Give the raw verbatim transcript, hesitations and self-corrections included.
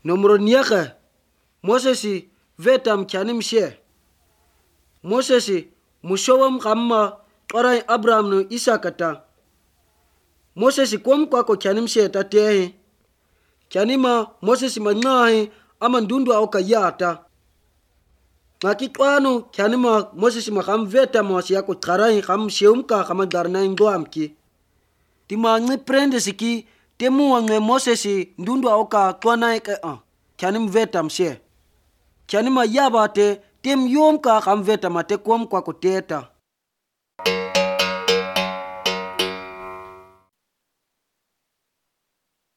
Nomro niaka Moses vetam kyanim she. Moses mushowam kamma qarai Abraham no Isakata. Moses kom kwa ko kyanim she tatehe. Kyanima Moses mangahi amandundu au kayata. Makitwano kyanima Moses makam vetam wasiya ko qarai kam sheumka kama darna ingoamki. Tima ngi prende siki temu wange Moses ndundu au ka twana ke a. Kyanim vetam she. Kyanima yabate tem yom ka kam vetam ate kom kwa ko teta.